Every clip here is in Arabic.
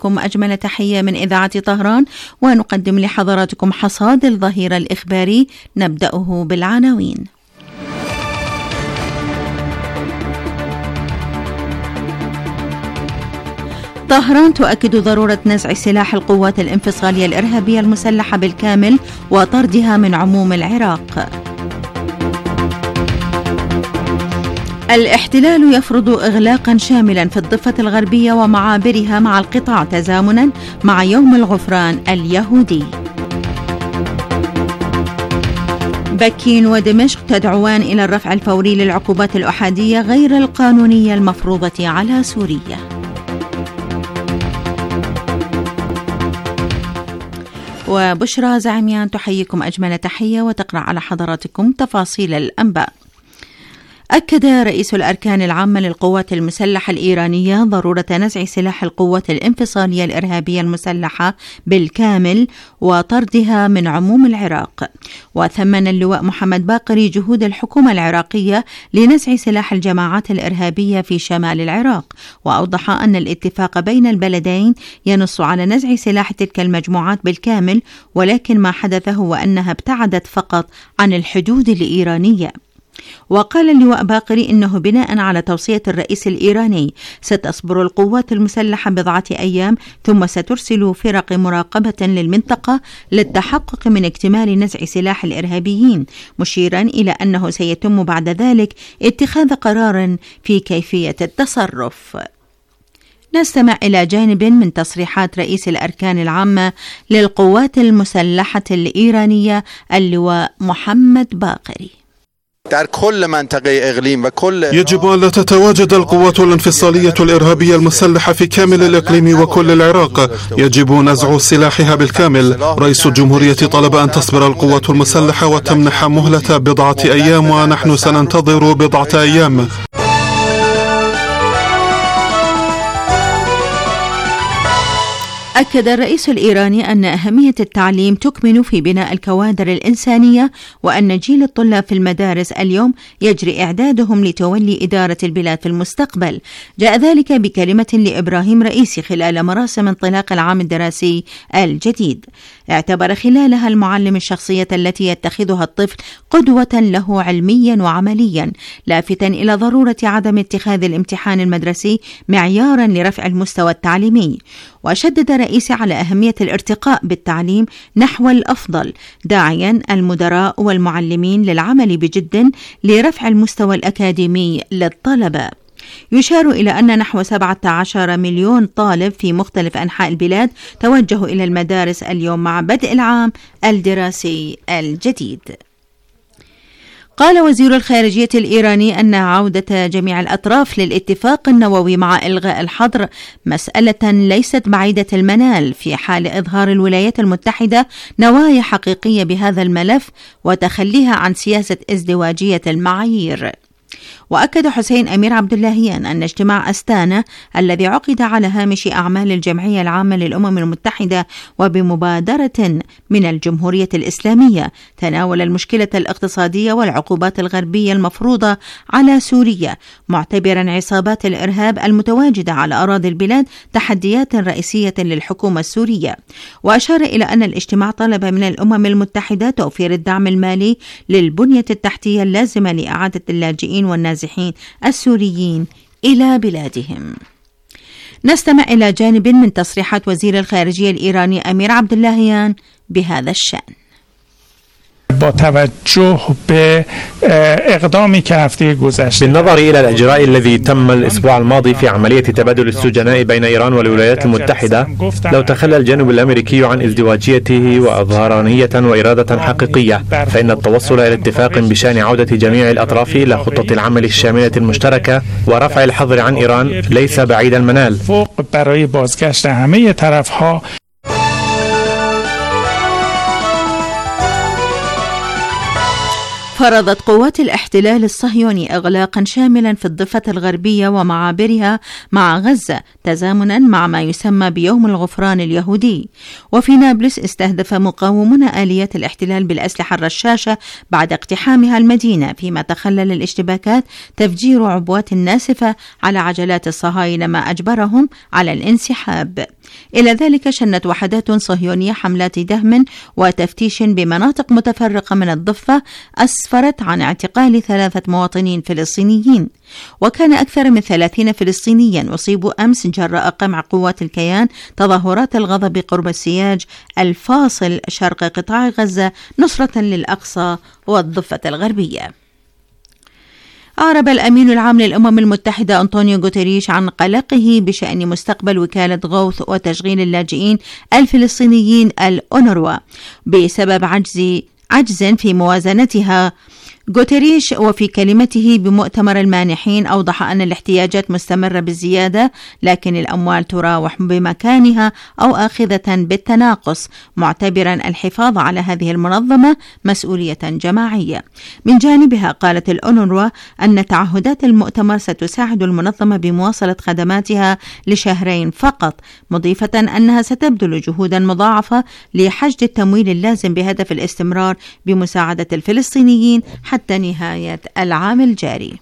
لكم أجمل تحية من إذاعة طهران، ونقدم لحضراتكم حصاد الظهير الإخباري. نبدأه بالعناوين. طهران تؤكد ضرورة نزع سلاح القوات الانفصالية الإرهابية المسلحة بالكامل وطردها من عموم العراق. الاحتلال يفرض إغلاقا شاملا في الضفة الغربية ومعابرها مع القطاع تزامنا مع يوم الغفران اليهودي. بكين ودمشق تدعوان إلى الرفع الفوري للعقوبات الأحادية غير القانونية المفروضة على سوريا. وبشرى زعميان تحييكم أجمل تحية وتقرأ على حضراتكم تفاصيل الأنباء. أكد رئيس الأركان العامة للقوات المسلحة الإيرانية ضرورة نزع سلاح القوات الانفصالية الإرهابية المسلحة بالكامل وطردها من عموم العراق. وثمن اللواء محمد باقري جهود الحكومة العراقية لنزع سلاح الجماعات الإرهابية في شمال العراق، وأوضح أن الاتفاق بين البلدين ينص على نزع سلاح تلك المجموعات بالكامل، ولكن ما حدث هو أنها ابتعدت فقط عن الحدود الإيرانية. وقال اللواء باقري إنه بناء على توصية الرئيس الإيراني ستصبر القوات المسلحة بضعة أيام ثم سترسل فرق مراقبة للمنطقة للتحقق من اكتمال نزع سلاح الإرهابيين، مشيرا إلى أنه سيتم بعد ذلك اتخاذ قرار في كيفية التصرف. نستمع إلى جانب من تصريحات رئيس الأركان العامة للقوات المسلحة الإيرانية اللواء محمد باقري. در كل منطقة إقليم وكل يجب أن لا تتواجد القوات الانفصالية الإرهابية المسلحة في كامل الإقليم وكل العراق، يجب نزع سلاحها بالكامل. رئيس الجمهورية طلب أن تصبر القوات المسلحة وتمنح مهلة بضعة أيام، ونحن سننتظر بضعة أيام. أكد الرئيس الإيراني أن أهمية التعليم تكمن في بناء الكوادر الإنسانية، وأن جيل الطلاب في المدارس اليوم يجري إعدادهم لتولي إدارة البلاد في المستقبل. جاء ذلك بكلمة لإبراهيم رئيسي خلال مراسم انطلاق العام الدراسي الجديد. اعتبر خلالها المعلم الشخصية التي يتخذها الطفل قدوة له علميا وعمليا، لافتا إلى ضرورة عدم اتخاذ الامتحان المدرسي معيارا لرفع المستوى التعليمي. وشدد رئيسي على أهمية الارتقاء بالتعليم نحو الأفضل، داعيا المدراء والمعلمين للعمل بجد لرفع المستوى الأكاديمي للطلبة. يشار إلى أن نحو 17 مليون طالب في مختلف أنحاء البلاد توجهوا إلى المدارس اليوم مع بدء العام الدراسي الجديد. قال وزير الخارجية الإيراني أن عودة جميع الأطراف للاتفاق النووي مع إلغاء الحظر مسألة ليست بعيدة المنال في حال إظهار الولايات المتحدة نوايا حقيقية بهذا الملف وتخليها عن سياسة ازدواجية المعايير. وأكد حسين أمير عبد اللهيان أن اجتماع أستانا الذي عقد على هامش أعمال الجمعية العامة للأمم المتحدة وبمبادرة من الجمهورية الإسلامية تناول المشكلة الاقتصادية والعقوبات الغربية المفروضة على سوريا، معتبرا عصابات الإرهاب المتواجدة على أراضي البلاد تحديات رئيسية للحكومة السورية. وأشار إلى أن الاجتماع طلب من الأمم المتحدة توفير الدعم المالي للبنية التحتية اللازمة لإعادة اللاجئين والنازحين السوريين إلى بلادهم. نستمع إلى جانب من تصريحات وزير الخارجية الإيراني أمير عبد اللهيان بهذا الشأن. با توجه به اقدامی که هفته گذشته بالنظر إلى الإجراء الذي تم الأسبوع الماضي في عملية تبادل السجناء بين إيران والولايات المتحدة، لو تخلى الجانب الأمريكي عن ازدواجيته وأظهرانية وإرادة حقيقية، فإن التوصل إلى اتفاق بشأن عودة جميع الأطراف إلى خطة العمل الشاملة المشتركة ورفع الحظر عن إيران ليس بعيد المنال. برای بازگشت همه طرفها. فرضت قوات الاحتلال الصهيوني إغلاقا شاملا في الضفة الغربية ومعابرها مع غزة تزامنا مع ما يسمى بيوم الغفران اليهودي. وفي نابلس استهدف مقاومون آليات الاحتلال بالأسلحة الرشاشة بعد اقتحامها المدينة، فيما تخلل الاشتباكات تفجير عبوات ناسفة على عجلات الصهاينة ما أجبرهم على الانسحاب. إلى ذلك شنت وحدات صهيونية حملات دهم وتفتيش بمناطق متفرقة من الضفة أسفرت عن اعتقال 3 مواطنين فلسطينيين، وكان أكثر من 30 فلسطينيا أصيبوا أمس جراء قمع قوات الكيان تظاهرات الغضب قرب السياج الفاصل شرق قطاع غزة نصرة للأقصى والضفة الغربية. أعرب الأمين العام للأمم المتحدة أنطونيو غوتيريش عن قلقه بشأن مستقبل وكالة غوث وتشغيل اللاجئين الفلسطينيين الأونروا بسبب عجز في موازنتها. غوتيريش وفي كلمته بمؤتمر المانحين أوضح أن الاحتياجات مستمرة بالزيادة، لكن الأموال تراوح بمكانها أو آخذة بالتناقص، معتبرا الحفاظ على هذه المنظمة مسؤولية جماعية. من جانبها قالت الأونروا أن تعهدات المؤتمر ستساعد المنظمة بمواصلة خدماتها ل2 فقط، مضيفة أنها ستبذل جهودا مضاعفة لحشد التمويل اللازم بهدف الاستمرار بمساعدة الفلسطينيين حتى نهاية العام الجاري.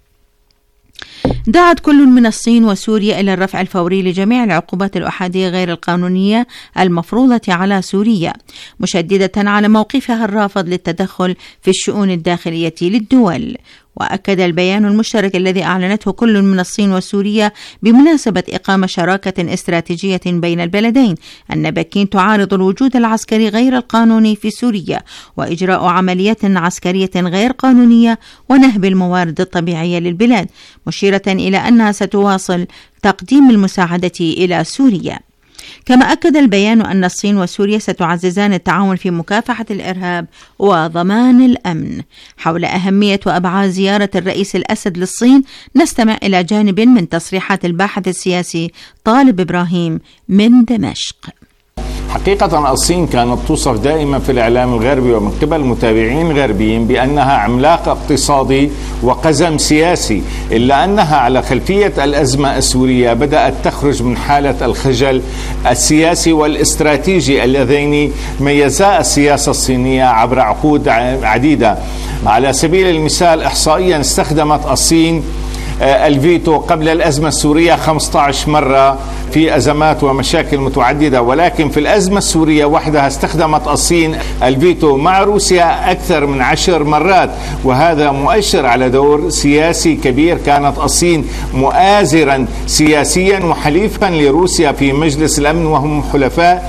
دعت كل من الصين وسوريا إلى الرفع الفوري لجميع العقوبات الأحادية غير القانونية المفروضة على سوريا، مشددة على موقفها الرافض للتدخل في الشؤون الداخلية للدول. وأكد البيان المشترك الذي أعلنته كل من الصين وسوريا بمناسبة إقامة شراكة استراتيجية بين البلدين أن بكين تعارض الوجود العسكري غير القانوني في سوريا وإجراء عمليات عسكرية غير قانونية ونهب الموارد الطبيعية للبلاد، مشيرة إلى أنها ستواصل تقديم المساعدة إلى سوريا. كما أكد البيان أن الصين وسوريا ستعززان التعاون في مكافحة الإرهاب وضمان الأمن. حول أهمية وأبعاد زيارة الرئيس الأسد للصين نستمع إلى جانب من تصريحات الباحث السياسي طالب إبراهيم من دمشق. حقيقة الصين كانت توصف دائما في الإعلام الغربي ومن قبل متابعين غربيين بأنها عملاق اقتصادي وقزم سياسي، إلا أنها على خلفية الأزمة السورية بدأت تخرج من حالة الخجل السياسي والاستراتيجي اللذين ميزا السياسة الصينية عبر عقود عديدة. على سبيل المثال إحصائيا استخدمت الصين الفيتو قبل الأزمة السورية 15 مرة في أزمات ومشاكل متعددة، ولكن في الأزمة السورية وحدها استخدمت الصين الفيتو مع روسيا أكثر من 10 مرات، وهذا مؤشر على دور سياسي كبير. كانت الصين مؤازرا سياسيا وحليفا لروسيا في مجلس الأمن وهم حلفاء،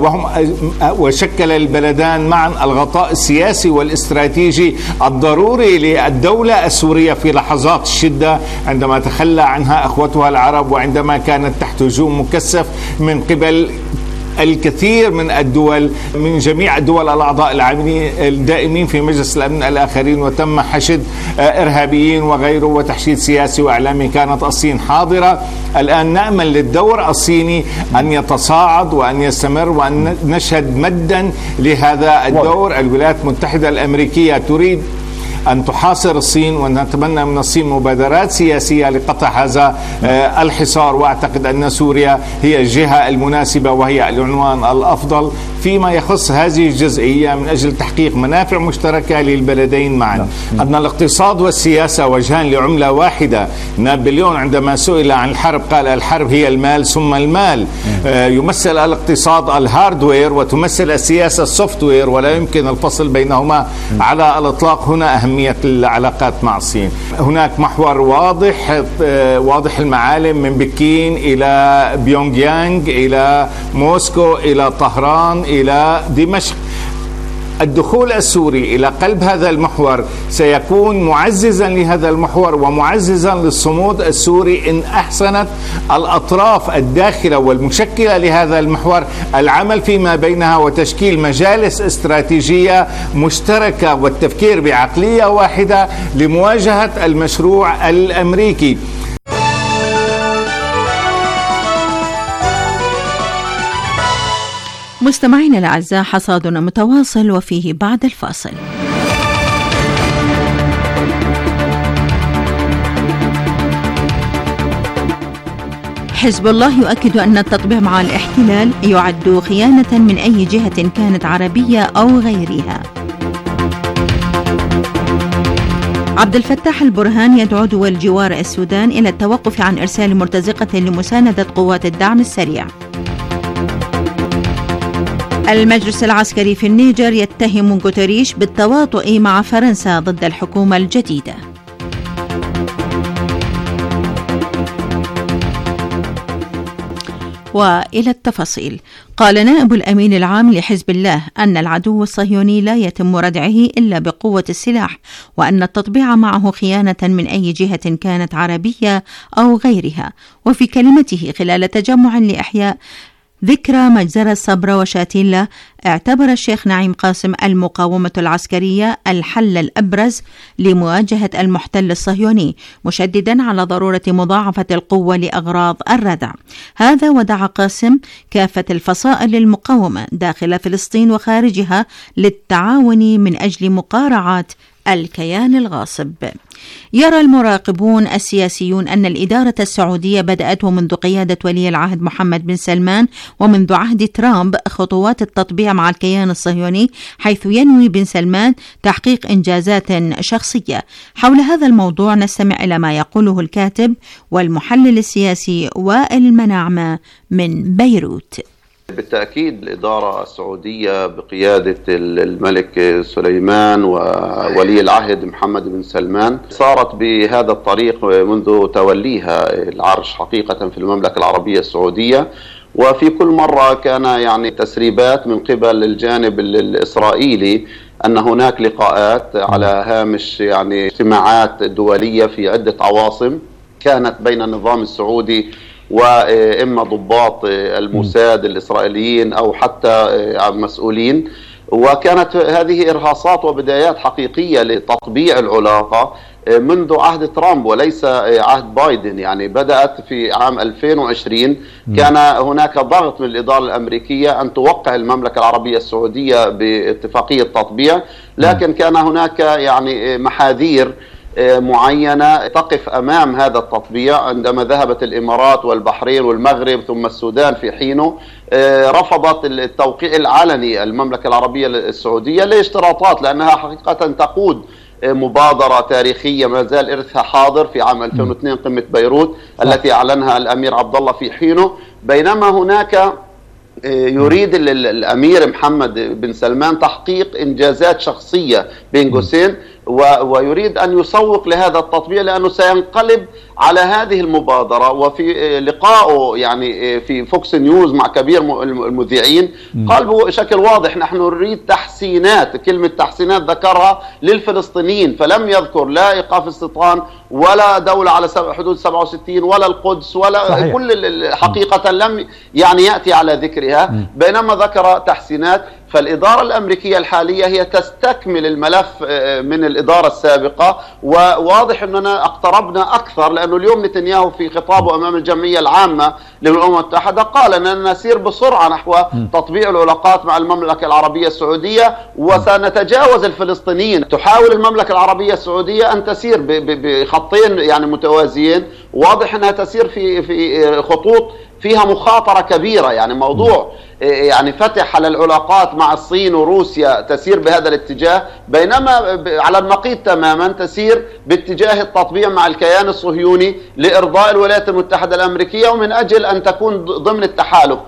وشكل البلدان معا الغطاء السياسي والاستراتيجي الضروري للدولة السورية في لحظات الشدة عندما تخلى عنها أخوتها العرب وعندما كانت تحت هجوم مكثف من قبل الكثير من الدول، من جميع الدول الأعضاء الدائمين في مجلس الأمن الآخرين، وتم حشد إرهابيين وغيره وتحشيد سياسي وإعلامي. كانت الصين حاضرة. الآن نأمل للدور الصيني أن يتصاعد وأن يستمر وأن نشهد مدا لهذا الدور. الولايات المتحدة الأمريكية تريد أن تحاصر الصين، ونتمنى من الصين مبادرات سياسية لقطع هذا الحصار، وأعتقد أن سوريا هي الجهة المناسبة وهي العنوان الأفضل فيما يخص هذه الجزئية من أجل تحقيق منافع مشتركة للبلدين معا. أن الاقتصاد والسياسة وجهان لعملة واحدة. نابليون عندما سئل عن الحرب قال الحرب هي المال ثم المال. يمثل الاقتصاد الهاردوير وتمثل السياسة السوفتوير، ولا يمكن الفصل بينهما على الإطلاق. هنا أهمية العلاقات مع الصين. هناك محور واضح المعالم من بكين إلى بيونغ يانغ إلى موسكو إلى طهران إلى دمشق. الدخول السوري إلى قلب هذا المحور سيكون معززا لهذا المحور ومعززا للصمود السوري إن أحسنت الأطراف الداخلة والمشكلة لهذا المحور العمل فيما بينها وتشكيل مجالس استراتيجية مشتركة والتفكير بعقلية واحدة لمواجهة المشروع الأمريكي. مستمعينا الأعزاء، حصادنا متواصل وفيه بعد الفاصل. حزب الله يؤكد أن التطبيع مع الاحتلال يعد خيانة من أي جهة كانت عربية أو غيرها. عبد الفتاح البرهان يدعو دول جوار السودان إلى التوقف عن إرسال مرتزقة لمساندة قوات الدعم السريع. المجلس العسكري في النيجر يتهم غوتيريش بالتواطؤ مع فرنسا ضد الحكومة الجديدة. وإلى التفاصيل. قال نائب الأمين العام لحزب الله أن العدو الصهيوني لا يتم ردعه إلا بقوة السلاح، وأن التطبيع معه خيانة من أي جهة كانت عربية أو غيرها. وفي كلمته خلال تجمع لإحياء ذكرى مجزرة صبرا وشاتيلا، اعتبر الشيخ نعيم قاسم المقاومة العسكرية الحل الأبرز لمواجهة المحتل الصهيوني، مشددا على ضرورة مضاعفة القوة لأغراض الردع. هذا ودعا قاسم كافة الفصائل المقاومة داخل فلسطين وخارجها للتعاون من أجل مقارعة الكيان الغاصب. يرى المراقبون السياسيون أن الإدارة السعودية بدأت ومنذ قيادة ولي العهد محمد بن سلمان ومنذ عهد ترامب خطوات التطبيع مع الكيان الصهيوني، حيث ينوي بن سلمان تحقيق إنجازات شخصية. حول هذا الموضوع نستمع إلى ما يقوله الكاتب والمحلل السياسي وائل مناعمة من بيروت. بالتأكيد الإدارة السعودية بقيادة الملك سليمان وولي العهد محمد بن سلمان صارت بهذا الطريق منذ توليها العرش حقيقة في المملكة العربية السعودية، وفي كل مرة كان يعني تسريبات من قبل الجانب الإسرائيلي أن هناك لقاءات على هامش يعني اجتماعات دولية في عدة عواصم كانت بين النظام السعودي وإما ضباط الموساد الإسرائيليين أو حتى مسؤولين، وكانت هذه إرهاصات وبدايات حقيقية لتطبيع العلاقة منذ عهد ترامب وليس عهد بايدن. يعني بدأت في عام 2020 كان هناك ضغط من الإدارة الأمريكية أن توقع المملكة العربية السعودية باتفاقية تطبيع، لكن كان هناك يعني محاذير معينة تقف أمام هذا التطبيع. عندما ذهبت الإمارات والبحرين والمغرب ثم السودان في حينه رفضت التوقيع العلني المملكة العربية السعودية لاشتراطات، لأنها حقيقة تقود مبادرة تاريخية ما زال إرثها حاضر في عام 2002 قمة بيروت التي أعلنها الأمير عبد الله في حينه، بينما هناك يريد الأمير محمد بن سلمان تحقيق إنجازات شخصية بين قوسين، ويريد أن يسوق لهذا التطبيع لأنه سينقلب على هذه المبادرة. وفي لقائه يعني في فوكس نيوز مع كبير المذيعين قال بشكل واضح نحن نريد تحسينات، كلمة تحسينات ذكرها للفلسطينيين، فلم يذكر لا إيقاف استيطان ولا دولة على حدود 67 ولا القدس ولا صحيح. كل حقيقة لم يعني يأتي على ذكرها، بينما ذكر تحسينات. فالإدارة الأمريكية الحالية هي تستكمل الملف من الإدارة السابقة، وواضح أننا اقتربنا أكثر، لأنه اليوم نتنياهو في خطابه أمام الجمعية العامة للأمم المتحدة قال أننا نسير بسرعة نحو تطبيع العلاقات مع المملكة العربية السعودية وسنتجاوز الفلسطينيين. تحاول المملكة العربية السعودية أن تسير بخطين يعني متوازيين، واضح أنها تسير في خطوط فيها مخاطرة كبيرة. يعني موضوع يعني فتح على العلاقات مع الصين وروسيا تسير بهذا الاتجاه، بينما على النقيض تماما تسير باتجاه التطبيع مع الكيان الصهيوني لإرضاء الولايات المتحدة الأمريكية ومن أجل أن تكون ضمن التحالف.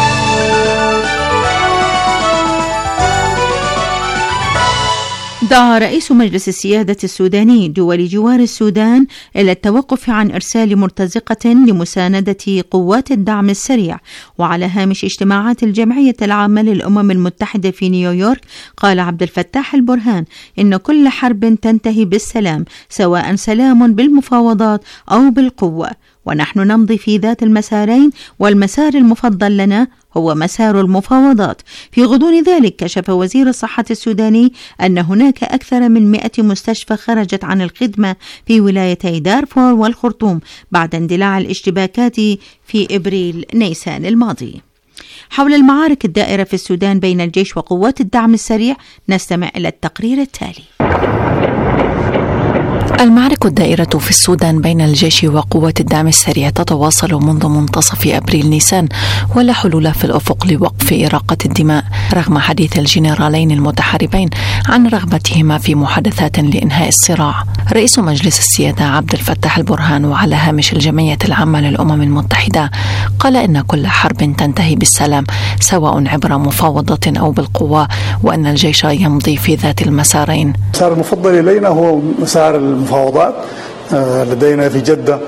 دعا رئيس مجلس السيادة السوداني دول جوار السودان إلى التوقف عن إرسال مرتزقة لمساندة قوات الدعم السريع. وعلى هامش اجتماعات الجمعية العامة للأمم المتحدة في نيويورك قال عبد الفتاح البرهان إن كل حرب تنتهي بالسلام، سواء سلام بالمفاوضات أو بالقوة، ونحن نمضي في ذات المسارين، والمسار المفضل لنا هو مسار المفاوضات. في غضون ذلك كشف وزير الصحة السوداني أن هناك أكثر من 100 مستشفى خرجت عن الخدمة في ولايتي دارفور والخرطوم بعد اندلاع الاشتباكات في إبريل نيسان الماضي. حول المعارك الدائرة في السودان بين الجيش وقوات الدعم السريع نستمع إلى التقرير التالي. المعارك الدائرة في السودان بين الجيش وقوات الدعم السريع تتواصل منذ منتصف أبريل نيسان، ولا حلول في الأفق لوقف إراقة الدماء رغم حديث الجنرالين المتحاربين عن رغبتهما في محادثات لإنهاء الصراع. رئيس مجلس السيادة عبد الفتاح البرهان وعلى هامش الجمعية العامة للأمم المتحدة قال إن كل حرب تنتهي بالسلام سواء عبر مفاوضة أو بالقوة، وأن الجيش يمضي في ذات المسارين. المسار المفضل إلينا هو مسار المفاوضات. لدينا في جدة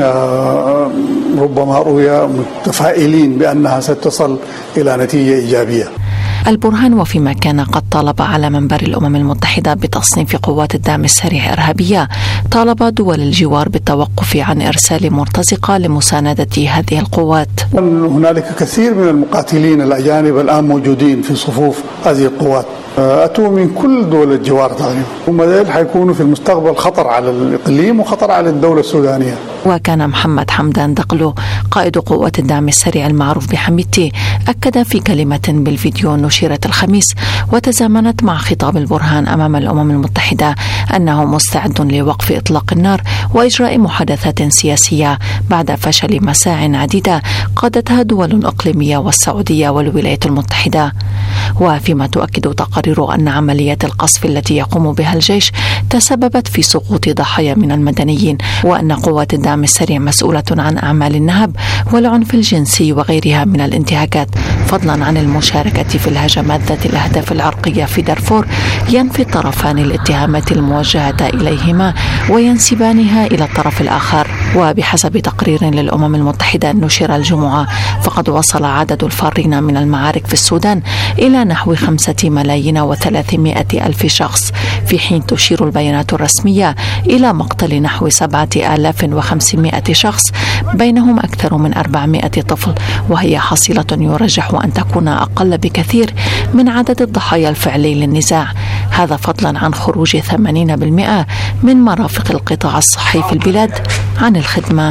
ربما رؤيا متفائلين بأنها ستصل إلى نتيجة إيجابية. البرهان وفيما كان قد طالب على منبر الأمم المتحدة بتصنيف قوات الدعم السريع إرهابية، طالب دول الجوار بالتوقف عن إرسال مرتزقة لمساندة هذه القوات. هنالك كثير من المقاتلين الأجانب الآن موجودين في صفوف هذه القوات، أتوا من كل دول الجوار تقريبا، هم ذلك حيكونوا في المستقبل خطر على الإقليم وخطر على الدولة السودانية. وكان محمد حمدان دقلو قائد قوات الدعم السريع المعروف بحميتي أكد في كلمة بالفيديو نشرت الخميس وتزامنت مع خطاب البرهان أمام الأمم المتحدة أنه مستعد لوقف إطلاق النار وإجراء محادثات سياسية بعد فشل مساع عديدة قادتها دول إقليمية والسعودية والولايات المتحدة. وفيما تؤكد تقارير أن عمليات القصف التي يقوم بها الجيش تسببت في سقوط ضحايا من المدنيين، وأن قوات الدعم السريع مسؤولة عن أعمال النهب والعنف الجنسي وغيرها من الانتهاكات، فضلا عن المشاركة في الهجمات ذات الأهداف العرقية في دارفور، ينفي الطرفان الاتهامات الموجهة إليهما وينسبانها إلى الطرف الآخر. وبحسب تقرير للأمم المتحدة نشر الجمعة، فقد وصل عدد الفارين من المعارك في السودان إلى نحو 5,300,000 شخص، في حين تشير البيانات الرسمية إلى مقتل نحو 7,500 شخص، بينهم أكثر من 400 طفل، وهي حصيلة يرجح أن تكون أقل بكثير من عدد الضحايا الفعلي للنزاع، هذا فضلا عن خروج 80% من مرافق القطاع الصحي في البلاد عن الخدمة.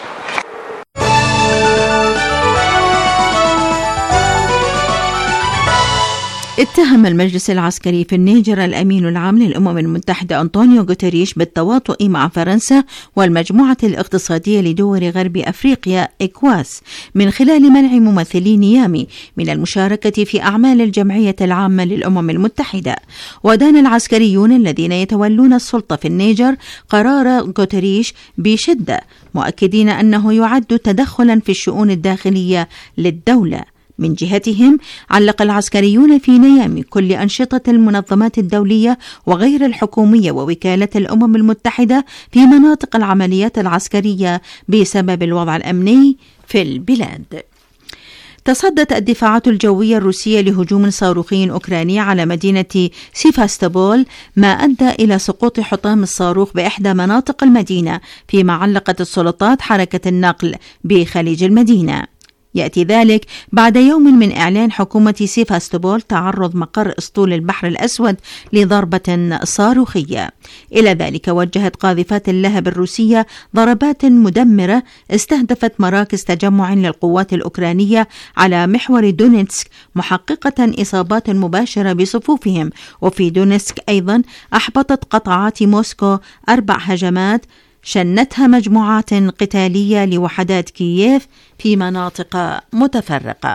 اتهم المجلس العسكري في النيجر الأمين العام للأمم المتحدة أنطونيو غوتيريش بالتواطؤ مع فرنسا والمجموعة الاقتصادية لدول غرب أفريقيا إكواس من خلال منع ممثلي نيامي من المشاركة في أعمال الجمعية العامة للأمم المتحدة. ودان العسكريون الذين يتولون السلطة في النيجر قرار غوتيريش بشدة، مؤكدين أنه يعد تدخلا في الشؤون الداخلية للدولة. من جهتهم علق العسكريون في نيامي كل أنشطة المنظمات الدولية وغير الحكومية ووكالة الأمم المتحدة في مناطق العمليات العسكرية بسبب الوضع الأمني في البلاد. تصدت الدفاعات الجوية الروسية لهجوم صاروخي أوكراني على مدينة سيفاستوبول، ما أدى إلى سقوط حطام الصاروخ بإحدى مناطق المدينة، فيما علقت السلطات حركة النقل بخليج المدينة. يأتي ذلك بعد يوم من إعلان حكومة سيفاستوبول تعرض مقر أسطول البحر الأسود لضربة صاروخية. إلى ذلك وجهت قاذفات اللهب الروسية ضربات مدمرة استهدفت مراكز تجمع للقوات الأوكرانية على محور دونيتسك، محققة إصابات مباشرة بصفوفهم. وفي دونيتسك أيضا أحبطت قطاعات موسكو 4 هجمات شنتها مجموعات قتالية لوحدات كييف في مناطق متفرقة.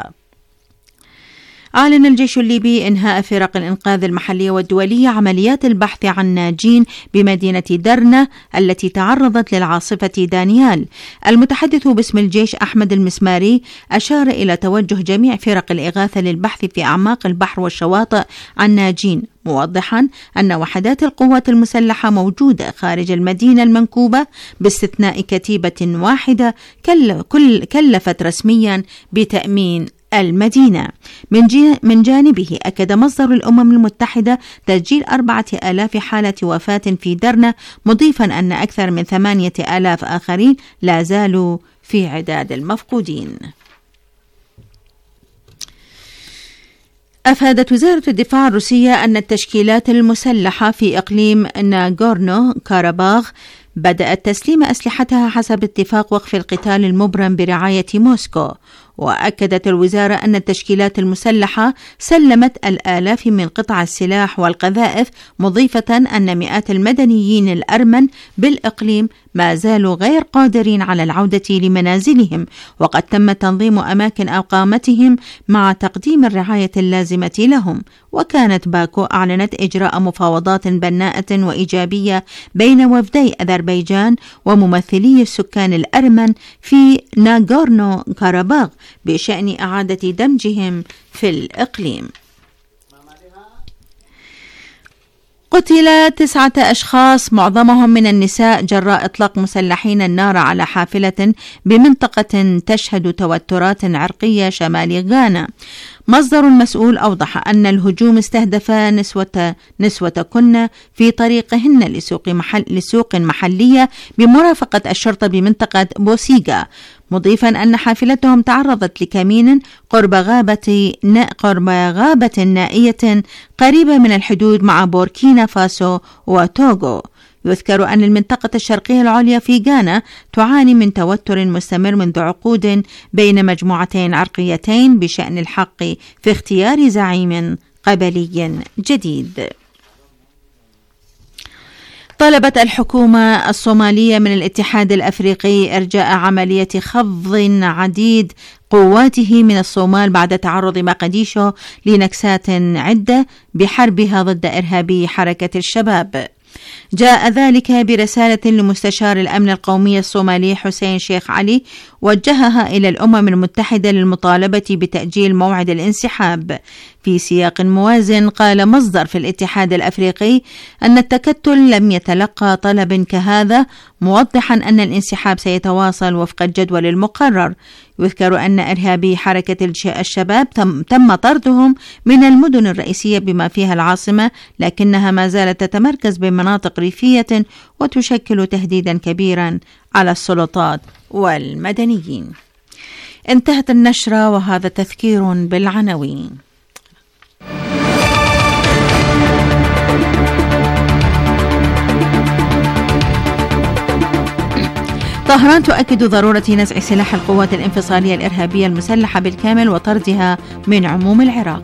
أعلن الجيش الليبي إنهاء فرق الإنقاذ المحلية والدولية عمليات البحث عن ناجين بمدينة درنا التي تعرضت للعاصفة دانيال. المتحدث باسم الجيش أحمد المسماري أشار إلى توجه جميع فرق الإغاثة للبحث في أعماق البحر والشواطئ عن ناجين، موضحا أن وحدات القوات المسلحة موجودة خارج المدينة المنكوبة باستثناء كتيبة واحدة كلفت رسميا بتأمين المدينة. من جانبه أكد مصدر الأمم المتحدة تسجيل 4,000 حالة وفاة في درنا، مضيفا أن أكثر من 8,000 آخرين لا زالوا في عداد المفقودين. أفادت وزارة الدفاع الروسية أن التشكيلات المسلحة في إقليم ناغورنو كاراباغ بدأت تسليم أسلحتها حسب اتفاق وقف القتال المبرم برعاية موسكو. وأكدت الوزارة أن التشكيلات المسلحة سلمت الآلاف من قطع السلاح والقذائف، مضيفة أن مئات المدنيين الأرمن بالإقليم ما زالوا غير قادرين على العودة لمنازلهم، وقد تم تنظيم أماكن إقامتهم مع تقديم الرعاية اللازمة لهم. وكانت باكو أعلنت إجراء مفاوضات بناءة وإيجابية بين وفدي أذربيجان وممثلي السكان الأرمن في ناغورنو كاراباغ بشأن إعادة دمجهم في الإقليم. قتل 9 أشخاص معظمهم من النساء جراء إطلاق مسلحين النار على حافلة بمنطقة تشهد توترات عرقية شمال غانا. مصدر مسؤول أوضح أن الهجوم استهدف نسوة كن في طريقهن لسوق محلية بمرافقة الشرطة بمنطقة بوسيغا، مضيفا أن حافلتهم تعرضت لكمين قرب غابة نائية قريبة من الحدود مع بوركينا فاسو وتوغو. يذكر أن المنطقة الشرقية العليا في غانا تعاني من توتر مستمر منذ عقود بين مجموعتين عرقيتين بشأن الحق في اختيار زعيم قبلي جديد. طلبت الحكومة الصومالية من الاتحاد الأفريقي إرجاء عملية خفض عديد قواته من الصومال بعد تعرض مقديشو لنكسات عدة بحربها ضد إرهابي حركة الشباب. جاء ذلك برسالة لمستشار الأمن القومي الصومالي حسين شيخ علي وجهها إلى الأمم المتحدة للمطالبة بتأجيل موعد الانسحاب. في سياق موازن قال مصدر في الاتحاد الأفريقي أن التكتل لم يتلقى طلب كهذا، موضحا أن الانسحاب سيتواصل وفق الجدول المقرر. يذكر أن إرهابي حركة الشباب تم طردهم من المدن الرئيسية بما فيها العاصمة، لكنها ما زالت تتمركز بمناطق ريفية وتشكل تهديدا كبيرا على السلطات والمدنيين. انتهت النشرة وهذا تذكير بالعناوين. طهران تؤكد ضرورة نزع سلاح القوات الانفصالية الإرهابية المسلحة بالكامل وطردها من عموم العراق.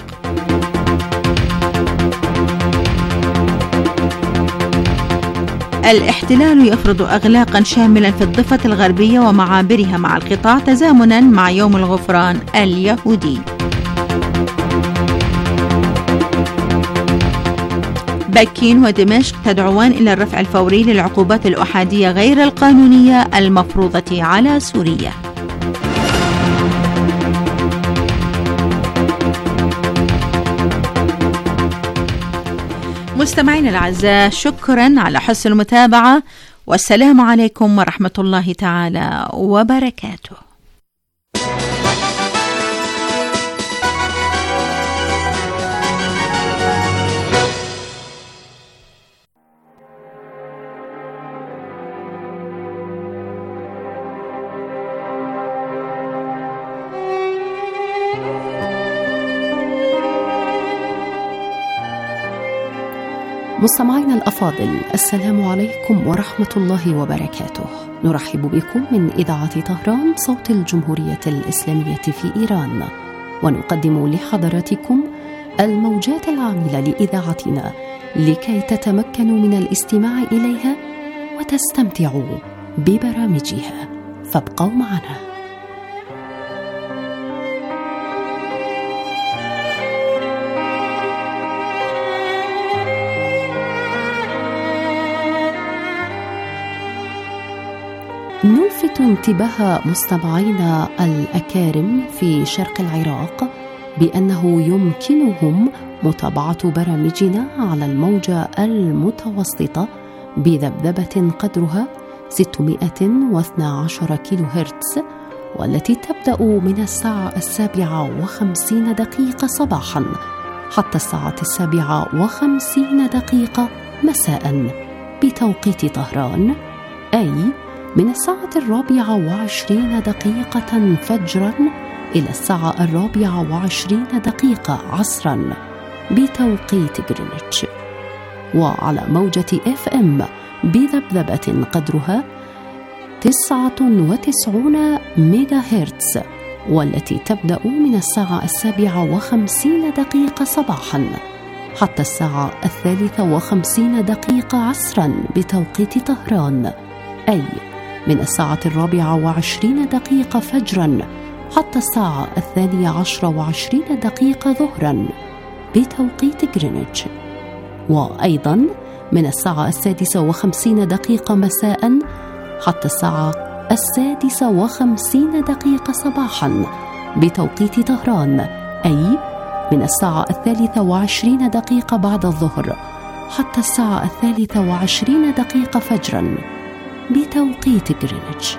الاحتلال يفرض أغلاقا شاملا في الضفة الغربية ومعابرها مع القطاع تزامنا مع يوم الغفران اليهودي. بكين ودمشق تدعوان إلى الرفع الفوري للعقوبات الأحادية غير القانونية المفروضة على سوريا. مستمعين الأعزاء، شكرا على حسن المتابعة، والسلام عليكم ورحمة الله تعالى وبركاته. مستمعينا الأفاضل، السلام عليكم ورحمة الله وبركاته. نرحب بكم من إذاعة طهران صوت الجمهورية الإسلامية في إيران، ونقدم لحضراتكم الموجات العاملة لإذاعتنا لكي تتمكنوا من الاستماع إليها وتستمتعوا ببرامجها، فابقوا معنا. نلفت انتباه مستمعينا الأكارم في شرق العراق بأنه يمكنهم متابعة برامجنا على الموجة المتوسطة بذبذبة قدرها 612 كيلو هرتز، والتي تبدأ من الساعة 7:50 صباحا حتى الساعة 7:50 مساء بتوقيت طهران، أي من الساعة 24 فجرا إلى الساعة 24 عصرا بتوقيت غرينتش، وعلى موجة FM بذبذبة قدرها 99 ميجا هرتز والتي تبدأ من الساعة 7:50 صباحاً حتى الساعة 53 عصراً بتوقيت طهران، أي من الساعة 24 فجراً حتى الساعة 12:20 ظهراً بتوقيت جرينتش، وأيضاً من الساعة 6:50 مساءً حتى الساعة 6:50 صباحاً بتوقيت طهران، أي من الساعة 23 بعد الظهر حتى الساعة 23 فجراً بتوقيت جرينتش.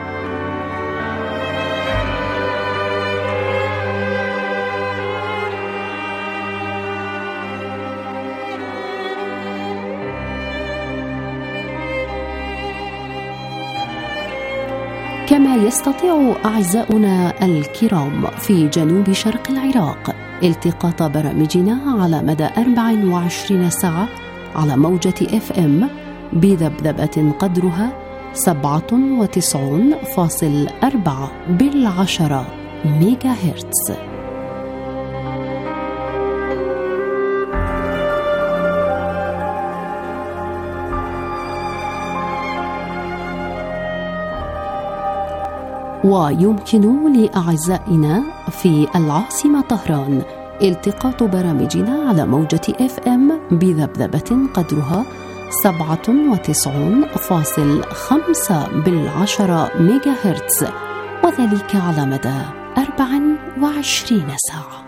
كما يستطيع أعزاؤنا الكرام في جنوب شرق العراق التقاط برامجنا على مدى 24 ساعة على موجة FM بذبذبة قدرها 97.4 ميجا هرتز. ويمكن لأعزائنا في العاصمة طهران التقاط برامجنا على موجة FM بذبذبة قدرها 97.5 ميجا هرتز، وذلك على مدى 24 ساعة.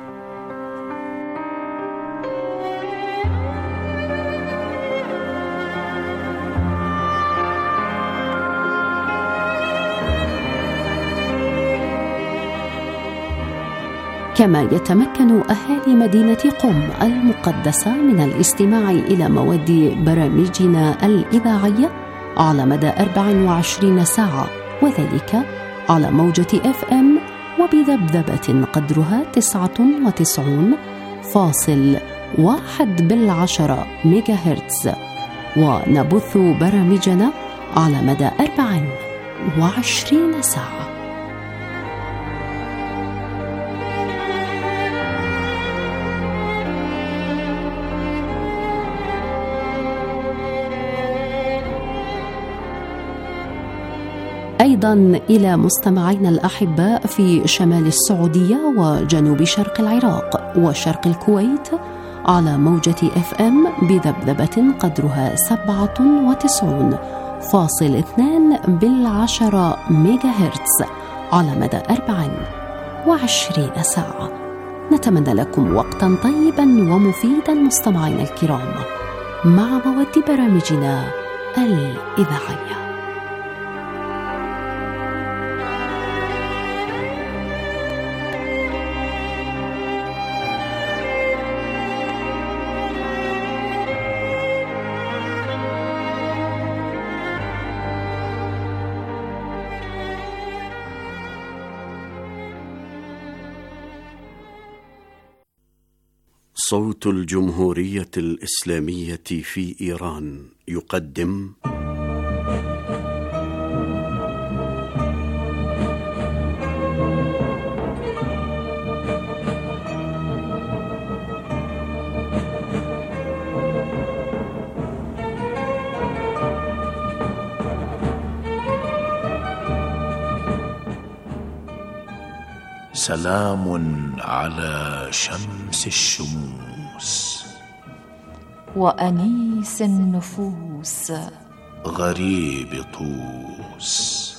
كما يتمكن أهالي مدينة قم المقدسة من الاستماع إلى مواد برامجنا الإذاعية على مدى 24 ساعة، وذلك على موجة FM وبذبذبة قدرها 99.1 ميجا هرتز، ونبث برامجنا على مدى 24 ساعة. أيضاً إلى مستمعينا الأحباء في شمال السعودية وجنوب شرق العراق وشرق الكويت على موجة FM بذبذبة قدرها 97.2 ميجا هرتز على مدى 24 ساعة. نتمنى لكم وقتاً طيباً ومفيداً مستمعينا الكرام مع مواد برامجنا الإذاعية. صوت الجمهورية الإسلامية في إيران يقدم سلام على شمس الشموس وأنيس النفوس غريب طوس،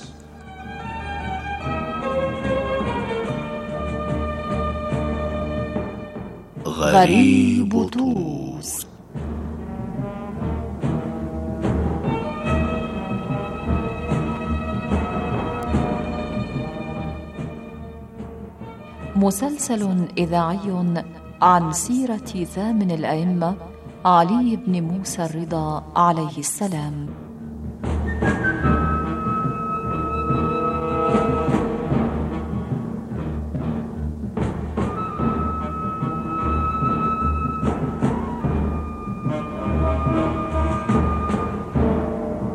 غريب طوس. مسلسل إذاعي عن سيرة ثامن الأئمة علي بن موسى الرضا عليه السلام.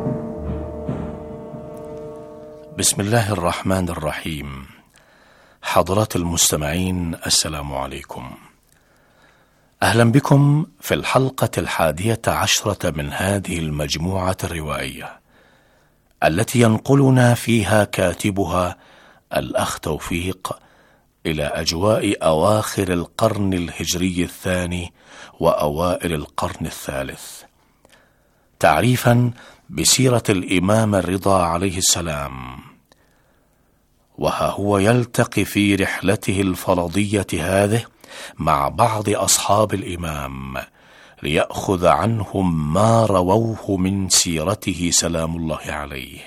بسم الله الرحمن الرحيم. حضرات المستمعين، السلام عليكم. أهلا بكم في الحلقة 11 من هذه المجموعة الروائية التي ينقلنا فيها كاتبها الأخ توفيق إلى أجواء أواخر القرن الهجري الثاني وأوائل القرن الثالث، تعريفا بسيرة الإمام الرضا عليه السلام. وها هو يلتقي في رحلته الفرضية هذه مع بعض أصحاب الإمام ليأخذ عنهم ما رووه من سيرته سلام الله عليه.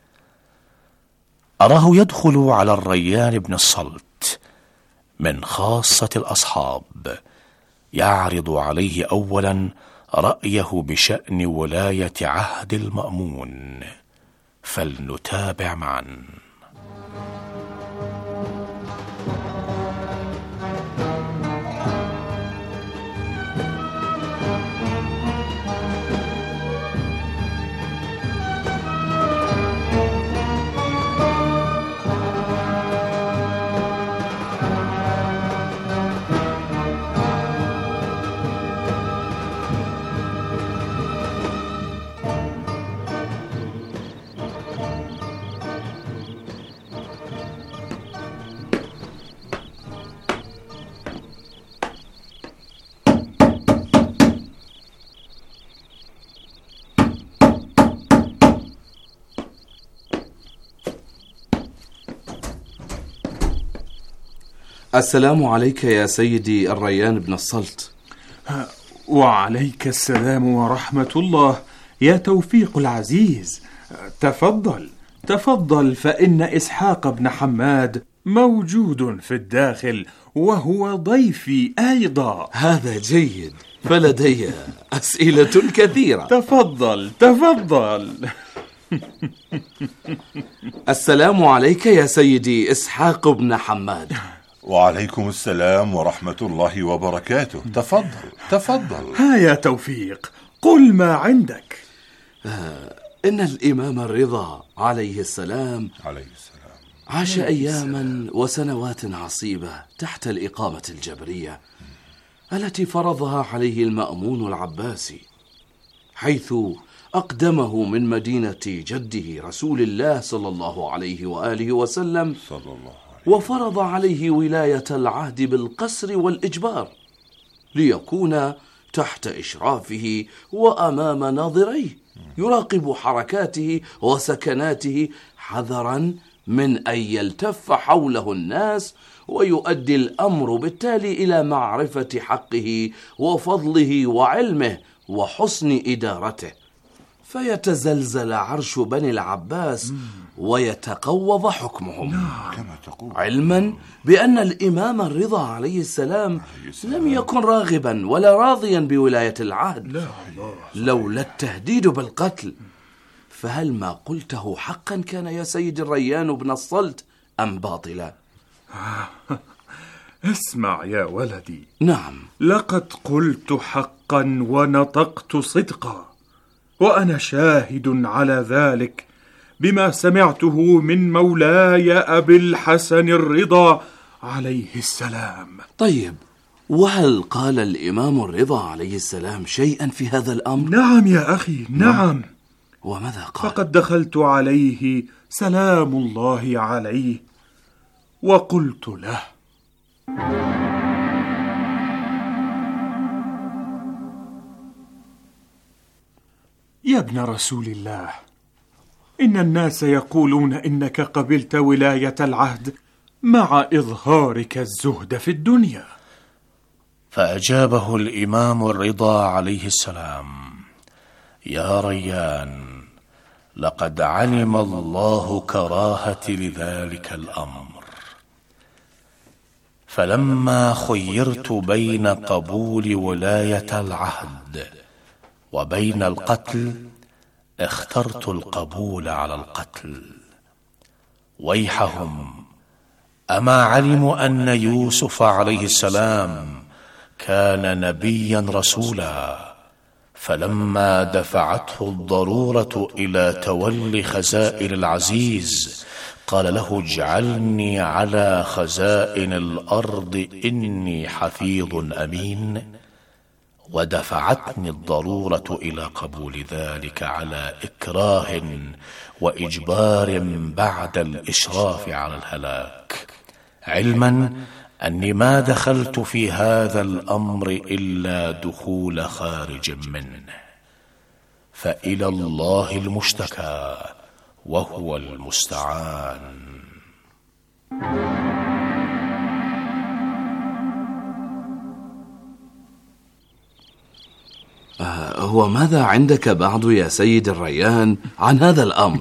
أراه يدخل على الريان بن الصلت من خاصة الأصحاب، يعرض عليه أولا رأيه بشأن ولاية عهد المأمون، فلنتابع معا. السلام عليك يا سيدي الريان بن الصلت. وعليك السلام ورحمة الله يا توفيق العزيز. تفضل تفضل، فإن إسحاق بن حماد موجود في الداخل وهو ضيفي أيضا. هذا جيد، فلدي أسئلة كثيرة. تفضل تفضل. السلام عليك يا سيدي إسحاق بن حماد. وعليكم السلام ورحمة الله وبركاته. تفضل تفضل. ها يا توفيق، قل ما عندك. إن الإمام الرضا عليه السلام عاش أياما وسنوات عصيبة تحت الإقامة الجبرية التي فرضها عليه المأمون العباسي، حيث أقدمه من مدينة جده رسول الله صلى الله عليه وآله وسلم، وفرض عليه ولاية العهد بالقسر والإجبار ليكون تحت إشرافه وأمام ناظريه، يراقب حركاته وسكناته حذرا من أن يلتف حوله الناس، ويؤدي الأمر بالتالي إلى معرفة حقه وفضله وعلمه وحسن إدارته، فيتزلزل عرش بني العباس ويتقوض حكمهم. علما بأن الإمام الرضا عليه السلام لم يكن راغبا ولا راضيا بولاية العهد لولا التهديد بالقتل. فهل ما قلته حقا كان يا سيد الريان بن الصلت أم باطلا؟ اسمع يا ولدي. نعم، لقد قلت حقا ونطقت صدقا، وأنا شاهد على ذلك بما سمعته من مولاي أبي الحسن الرضا عليه السلام. طيب، وهل قال الإمام الرضا عليه السلام شيئا في هذا الأمر؟ نعم يا أخي، نعم. وماذا قال؟ فقد دخلت عليه سلام الله عليه وقلت له: يا ابن رسول الله، إن الناس يقولون إنك قبلت ولاية العهد مع إظهارك الزهد في الدنيا. فأجابه الإمام الرضا عليه السلام: يا ريان، لقد علم الله كراهتي لذلك الأمر، فلما خيرت بين قبول ولاية العهد وبين القتل اخترت القبول على القتل. ويحهم، أما علموا أن يوسف عليه السلام كان نبيا رسولا، فلما دفعته الضرورة إلى تولي خزائن العزيز قال له: اجعلني على خزائن الأرض إني حفيظ أمين، ودفعتني الضرورة إلى قبول ذلك على إكراه وإجبار بعد الإشراف على الهلاك، علما أني ما دخلت في هذا الأمر إلا دخول خارج منه، فإلى الله المشتكى وهو المستعان. وماذا عندك بعد يا سيد الريان عن هذا الأمر؟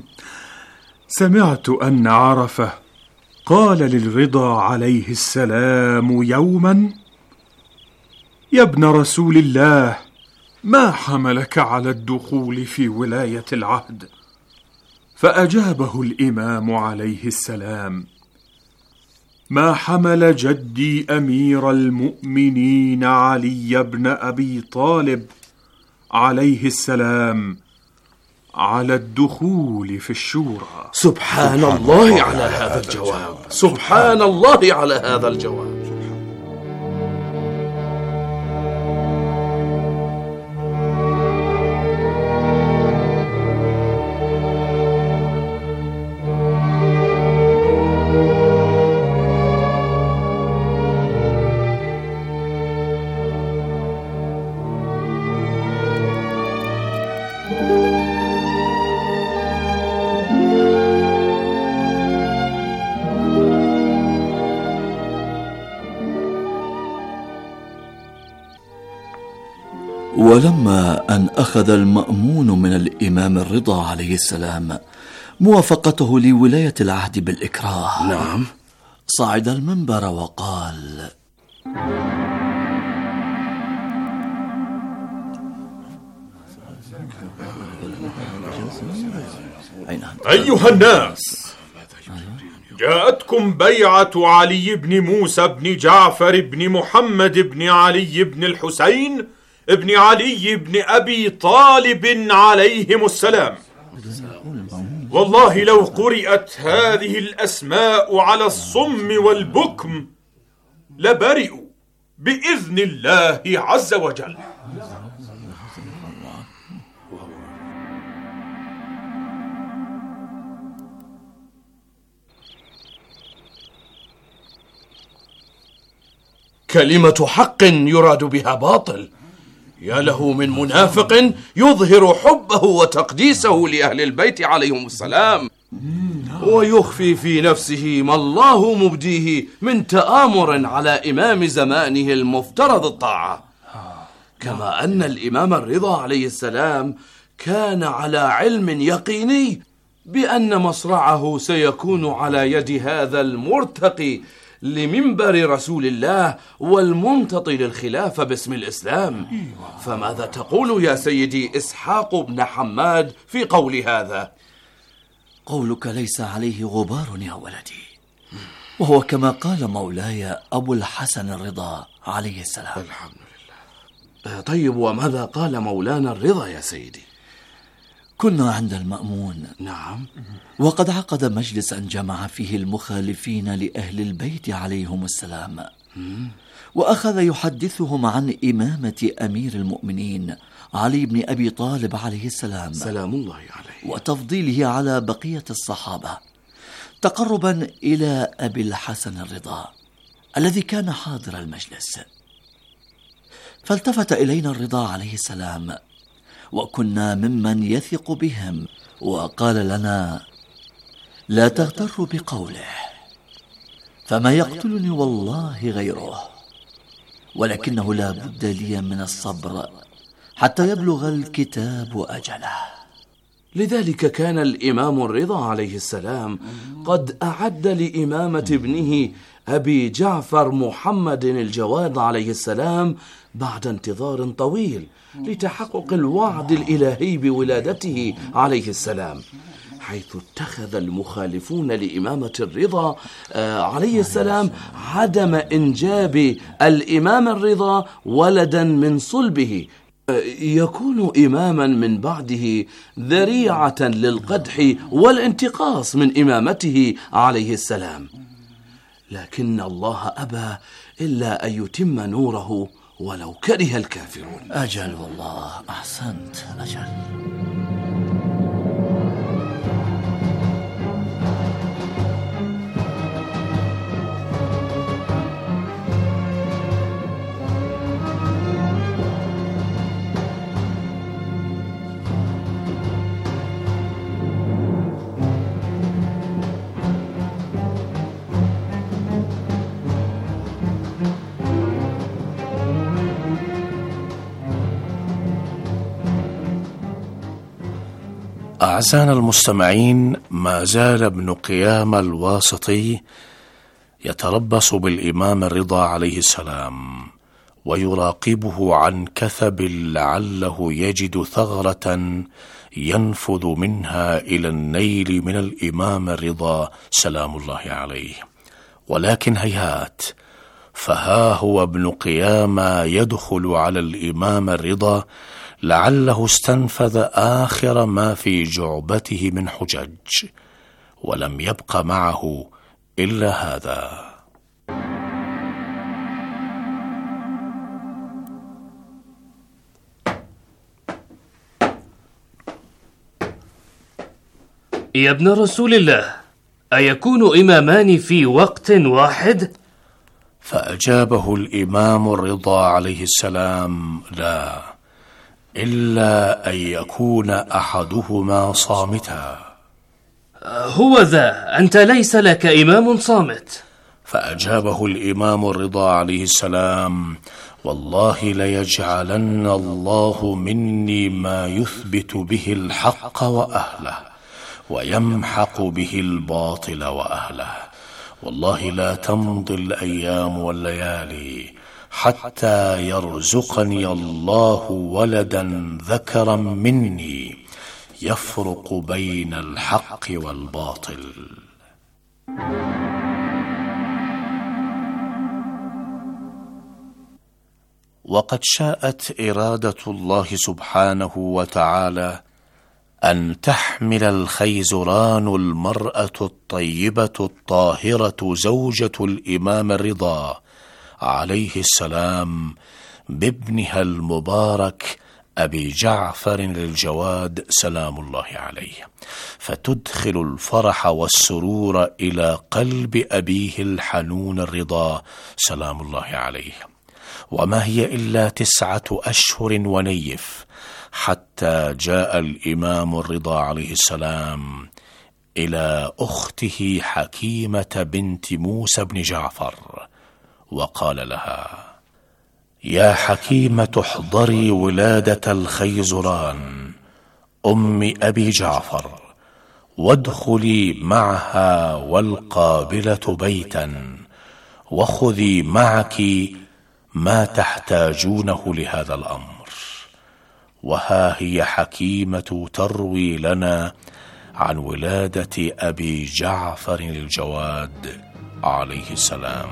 سمعت أن عرفة قال للرضا عليه السلام يوما: يا ابن رسول الله، ما حملك على الدخول في ولاية العهد؟ فأجابه الإمام عليه السلام: ما حمل جدي أمير المؤمنين علي بن أبي طالب عليه السلام على الدخول في الشورى. سبحان الله على هذا الجواب، سبحان الله على هذا الجواب. ولما أن أخذ المأمون من الإمام الرضا عليه السلام موافقته لولاية العهد بالإكراه، نعم، صعد المنبر وقال: أيها الناس، جاءتكم بيعة علي بن موسى بن جعفر بن محمد بن علي بن الحسين ابن علي بن أبي طالب عليهم السلام. والله لو قرئت هذه الأسماء على الصم والبكم لبرئوا بإذن الله عز وجل. كلمة حق يراد بها باطل. يا له من منافق يظهر حبه وتقديسه لأهل البيت عليهم السلام، ويخفي في نفسه ما الله مبديه من تآمر على إمام زمانه المفترض الطاعة. كما أن الإمام الرضا عليه السلام كان على علم يقيني بأن مصرعه سيكون على يد هذا المرتقي لمنبر رسول الله والممتطي للخلافة باسم الإسلام. فماذا تقول يا سيدي إسحاق بن حماد في قول هذا؟ قولك ليس عليه غبار يا ولدي، وهو كما قال مولاي أبو الحسن الرضا عليه السلام. الحمد لله. طيب، وماذا قال مولانا الرضا يا سيدي؟ كنا عند المأمون، نعم، وقد عقد مجلسا جمع فيه المخالفين لأهل البيت عليهم السلام، وأخذ يحدثهم عن إمامة أمير المؤمنين علي بن أبي طالب عليه السلام سلام الله عليه، وتفضيله على بقية الصحابة، تقربا إلى أبي الحسن الرضا الذي كان حاضر المجلس. فالتفت إلينا الرضا عليه السلام وكنا ممن يثق بهم، وقال لنا: لا تغتروا بقوله، فما يقتلني والله غيره، ولكنه لا بد لي من الصبر حتى يبلغ الكتاب أجله. لذلك كان الإمام الرضا عليه السلام قد أعد لإمامة ابنه أبي جعفر محمد الجواد عليه السلام بعد انتظار طويل لتحقق الوعد الإلهي بولادته عليه السلام، حيث اتخذ المخالفون لإمامة الرضا عليه السلام عدم إنجاب الإمام الرضا ولدا من صلبه يكون إماما من بعده ذريعة للقدح والانتقاص من إمامته عليه السلام، لكن الله أبى إلا أن يتم نوره ولو كره الكافرون. أجل والله، أحسنت، أجل. أعزائنا المستمعين، ما زال ابن قيام الواسطي يتربص بالإمام الرضا عليه السلام ويراقبه عن كثب لعله يجد ثغرة ينفذ منها إلى النيل من الإمام الرضا سلام الله عليه، ولكن هيهات، فها هو ابن قيام يدخل على الإمام الرضا لعله استنفذ آخر ما في جعبته من حجج، ولم يبق معه إلا هذا. يا ابن رسول الله، أيكون إمامان في وقت واحد؟ فأجابه الإمام الرضا عليه السلام: لا، إلا أن يكون أحدهما صامتا. هو ذا، أنت ليس لك إمام صامت. فأجابه الإمام الرضا عليه السلام: والله ليجعلن الله مني ما يثبت به الحق وأهله ويمحق به الباطل وأهله، والله لا تمضي الأيام والليالي حتى يرزقني الله ولدا ذكرا مني يفرق بين الحق والباطل. وقد شاءت إرادة الله سبحانه وتعالى أن تحمل الخيزران المرأة الطيبة الطاهرة زوجة الإمام الرضا عليه السلام بابنها المبارك أبي جعفر الجواد سلام الله عليه، فتدخل الفرح والسرور إلى قلب أبيه الحنون الرضا سلام الله عليه. وما هي إلا 9 أشهر ونيف حتى جاء الإمام الرضا عليه السلام إلى أخته حكيمة بنت موسى بن جعفر وقال لها: يا حكيمة، احضري ولادة الخيزران أم أبي جعفر، وادخلي معها والقابلة بيتا، وخذي معك ما تحتاجونه لهذا الأمر. وها هي حكيمة تروي لنا عن ولادة أبي جعفر الجواد عليه السلام.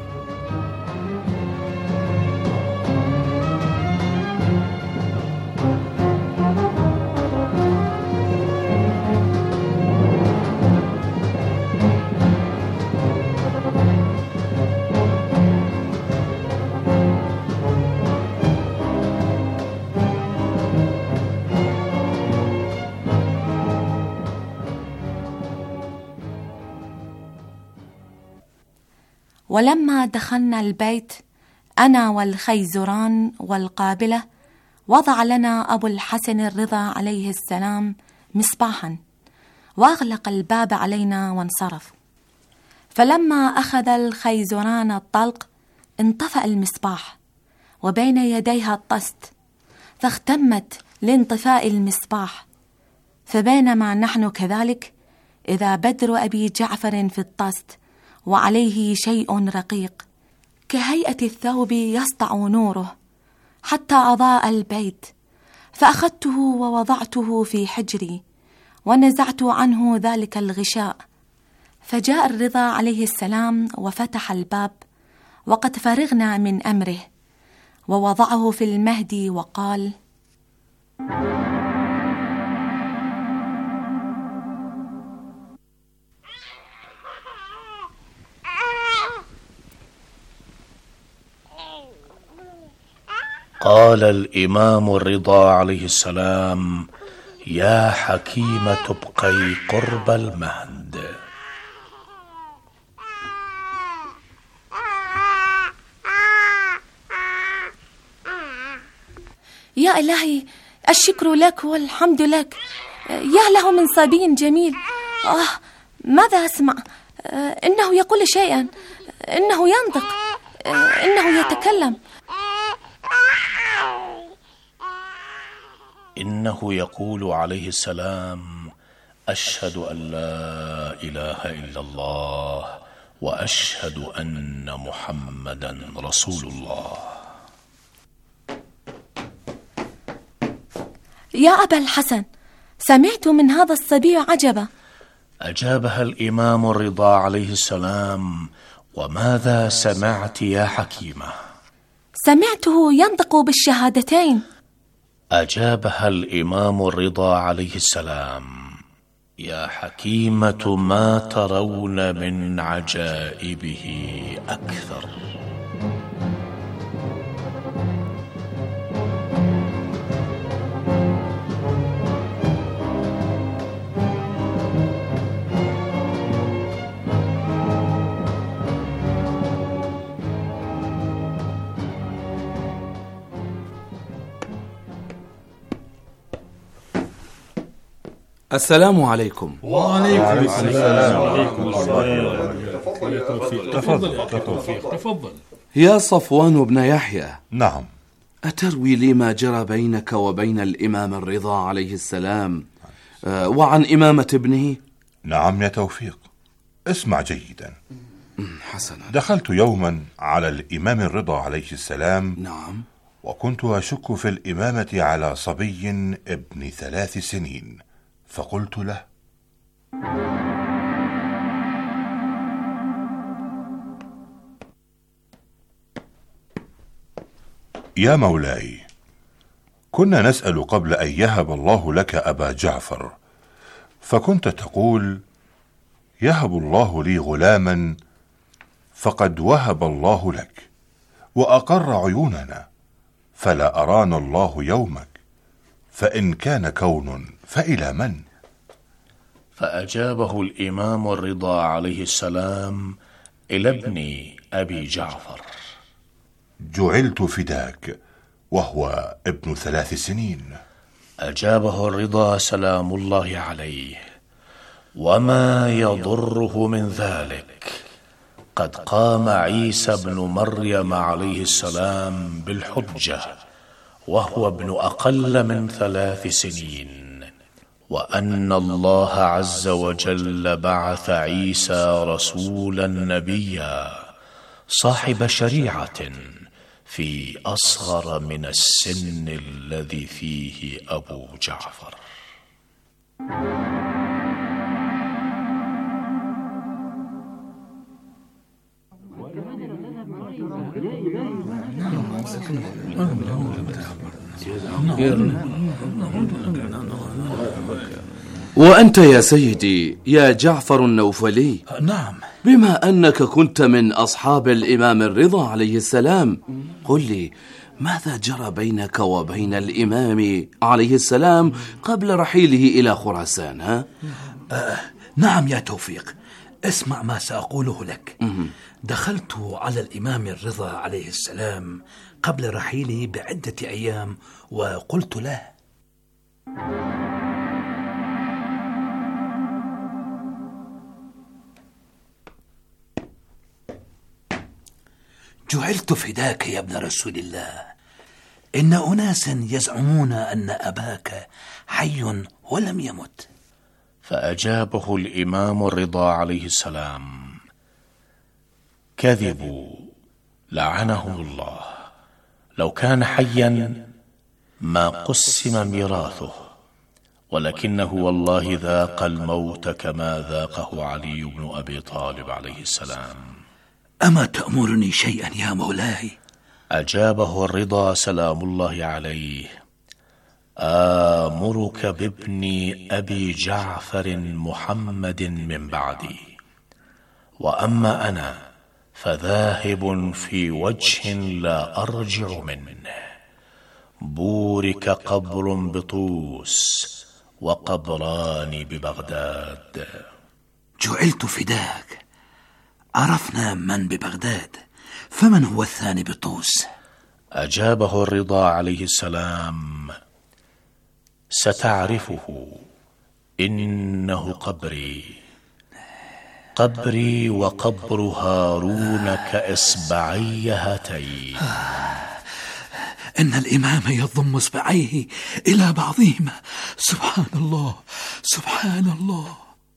ولما دخلنا البيت أنا والخيزران والقابلة، وضع لنا أبو الحسن الرضا عليه السلام مصباحا، وأغلق الباب علينا وانصرف. فلما أخذ الخيزران الطلق انطفأ المصباح وبين يديها الطست، فاختمت لانطفاء المصباح. فبينما نحن كذلك إذا بدر أبي جعفر في الطست وعليه شيء رقيق كهيئة الثوب يسطع نوره حتى أضاء البيت، فأخذته ووضعته في حجري ونزعت عنه ذلك الغشاء. فجاء الرضا عليه السلام وفتح الباب وقد فرغنا من أمره، ووضعه في المهد وقال: قال الإمام الرضا عليه السلام: يا حكيمة ابقي قرب المهد. يا إلهي، الشكر لك والحمد لك. يا له من صبي جميل. ماذا أسمع؟ إنه يقول شيئا، إنه ينطق، إنه يتكلم. إنه يقول عليه السلام: أشهد أن لا إله إلا الله وأشهد أن محمدا رسول الله. يا أبا الحسن، سمعت من هذا الصبي عجبا. أجابها الإمام الرضا عليه السلام: وماذا سمعت يا حكيمة؟ سمعته ينطق بالشهادتين. أجابها الإمام الرضا عليه السلام: يا حكيمة، ما ترون من عجائبه أكثر. السلام عليكم. وعليكم السلام. تفضل. يا صفوان بن يحيى. نعم. أتروي لي ما جرى بينك وبين الإمام الرضا عليه السلام وعن إمامة ابنه؟ نعم يا توفيق، اسمع جيدا. حسنا. دخلت يوما على الإمام الرضا عليه السلام. نعم. وكنت أشك في الإمامة على صبي ابن 3 سنين، فقلت له: يا مولاي، كنا نسأل قبل أن يهب الله لك أبا جعفر، فكنت تقول: يهب الله لي غلاما، فقد وهب الله لك وأقر عيوننا، فلا أرانا الله يومك، فإن كان كون فإلى من؟ فأجابه الإمام الرضا عليه السلام: إلى ابن أبي جعفر. جعلت فداك وهو ابن 3 سنين. أجابه الرضا سلام الله عليه: وما يضره من ذلك، قد قام عيسى بن مريم عليه السلام بالحجة وهو ابن أقل من 3 سنين، وأن الله عز وجل بعث عيسى رسولا نبيا صاحب شريعة في أصغر من السن الذي فيه أبو جعفر. وأنت يا سيدي يا جعفر النوفلي، نعم، بما أنك كنت من أصحاب الإمام الرضا عليه السلام، قل لي ماذا جرى بينك وبين الإمام عليه السلام قبل رحيله إلى خراسان؟ نعم يا توفيق، اسمع ما سأقوله لك. دخلت على الإمام الرضا عليه السلام قبل رحيله بعدة أيام وقلت له: جعلت فداك يا ابن رسول الله، إن أناسا يزعمون أن أباك حي ولم يمت. فأجابه الإمام الرضا عليه السلام: كذبوا لعنهم الله، لو كان حيا ما قسم ميراثه، ولكنه والله ذاق الموت كما ذاقه علي بن أبي طالب عليه السلام. أما تأمرني شيئا يا مولاي؟ أجابه الرضا سلام الله عليه: آمرك بابن أبي جعفر محمد من بعدي، وأما أنا فذاهب في وجه لا أرجع منه. بورك قبر بطوس وقبران ببغداد. جعلت فداك. عرفنا من ببغداد، فمن هو الثاني بطوس؟ أجابه الرضا عليه السلام: ستعرفه، إنه قبري وقبر هارون كإصبعي هاتين. إن الإمام يضم إصبعيه إلى بعضهما. سبحان الله، سبحان الله.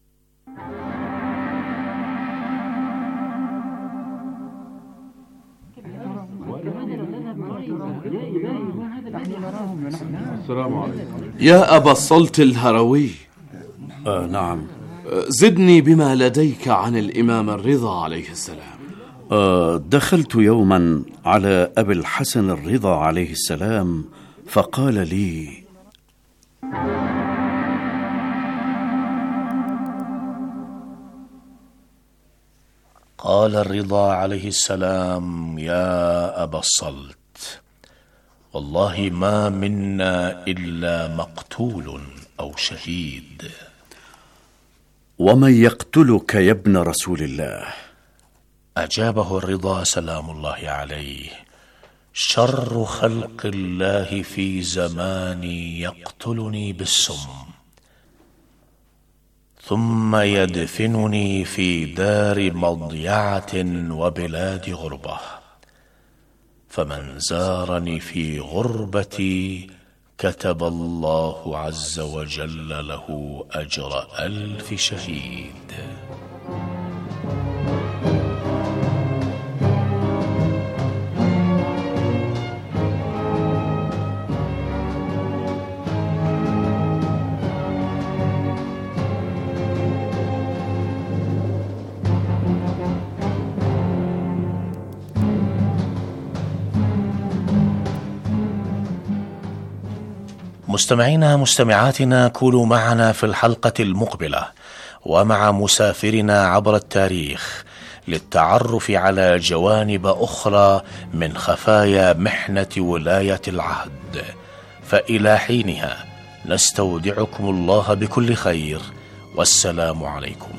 السلام عليكم. يا أبا الصلت الهروي. نعم. زدني بما لديك عن الإمام الرضا عليه السلام. دخلت يوما على أبي الحسن الرضا عليه السلام فقال لي: قال الرضا عليه السلام: يا أبا الصلت، والله ما منا إلا مقتول أو شهيد. ومن يقتلك يا ابن رسول الله؟ أجابه الرضا سلام الله عليه: شر خلق الله في زماني يقتلني بالسم، ثم يدفنني في دار مضيعة وبلاد غربة، فمن زارني في غربتي كتب الله عز وجل له أجر 1000 شهيد. مستمعينا مستمعاتنا، كونوا معنا في الحلقة المقبلة ومع مسافرنا عبر التاريخ للتعرف على جوانب أخرى من خفايا محنة ولاية العهد. فإلى حينها نستودعكم الله بكل خير، والسلام عليكم.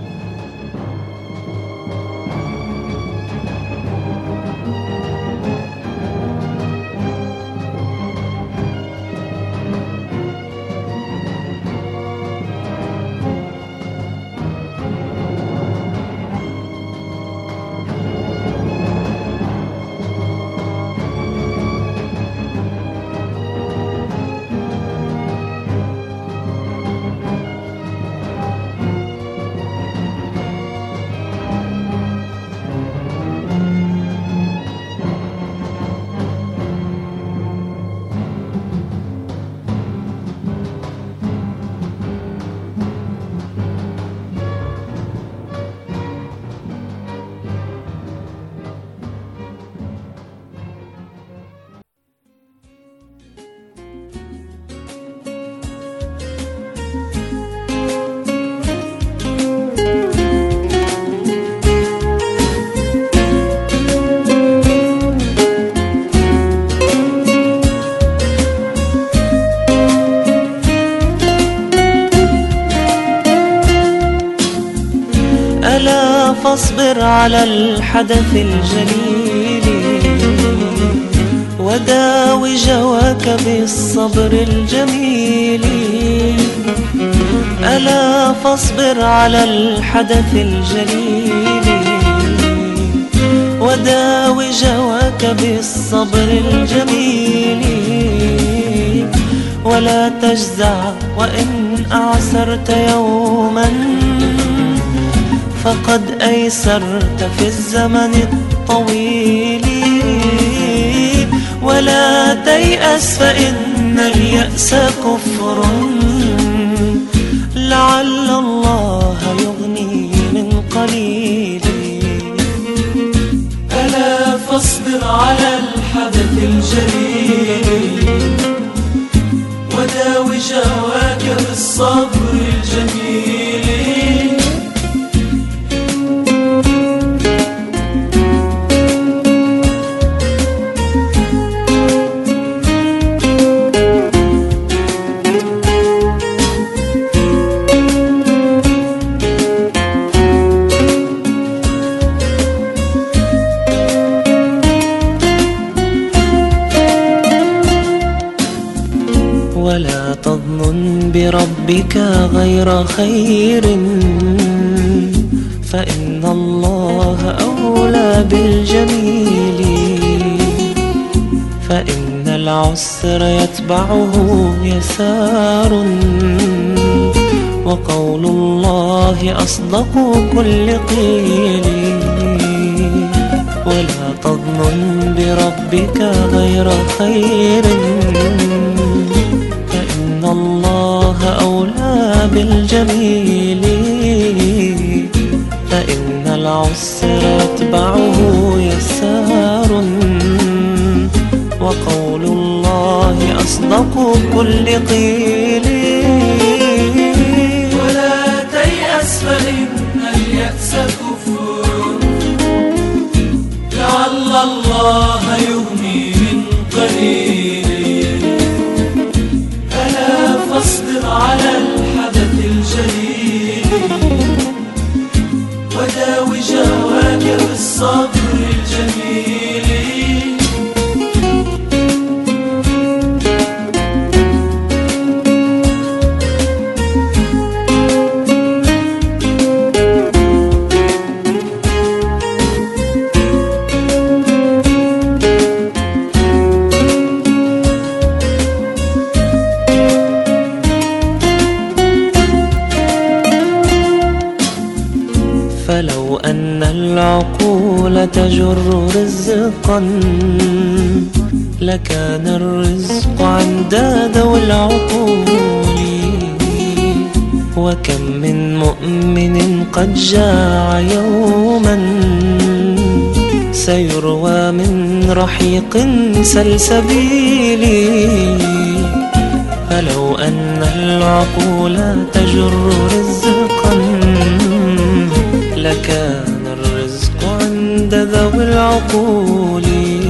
فاصبر على الحدث الجليل وداوي جواك بالصبر الجميل. ألا فاصبر على الحدث الجليل وداوي جواك بالصبر الجميل. ولا تجزع وإن أعسرت يوما فقد أيسرت في الزمن الطويل. ولا تيأس فإن اليأس كفر، لعل الله يغني من قليل. ألا فاصبر على الحدث الجليل وداوي جواك بالصبر الجميل. ولا تظن بربك غير خير فإن الله أولى بالجميل. فإن العسر يتبعه يسار وقول الله أصدق كل قيل. ولا تظن بربك غير خير فإن الله أولى بالجميل. فإن العسر يتبعه يسار وقول الله أصدق كل قيل. ولا تيأس فإن اليأس كفر لعل الله يغني من قليل. ألا فاصبر على الحدث الجليل وداوي جواك بالصبر الجميل. فلو أن العقول تجر رزقا لكان الرزق عند ذوي العقول. وكم من مؤمن قد جاع يوما سيروى من رحيق سلسبيل. فلو أن العقول تجر رزقا لكان الرزق عند ذوي العقول.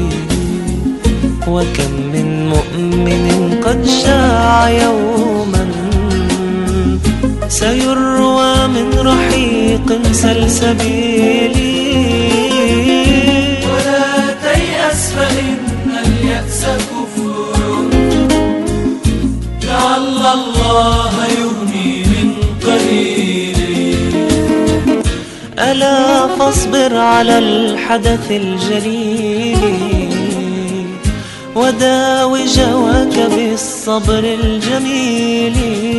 وكم من مؤمن قد شاع يوما سيروى من رحيق سلسبيل. ولا تيأس فإن اليأس كفر لعل الله يغني من قليل. ألا فاصبر على الحدث الجليل وداوي جواك بالصبر الجميل.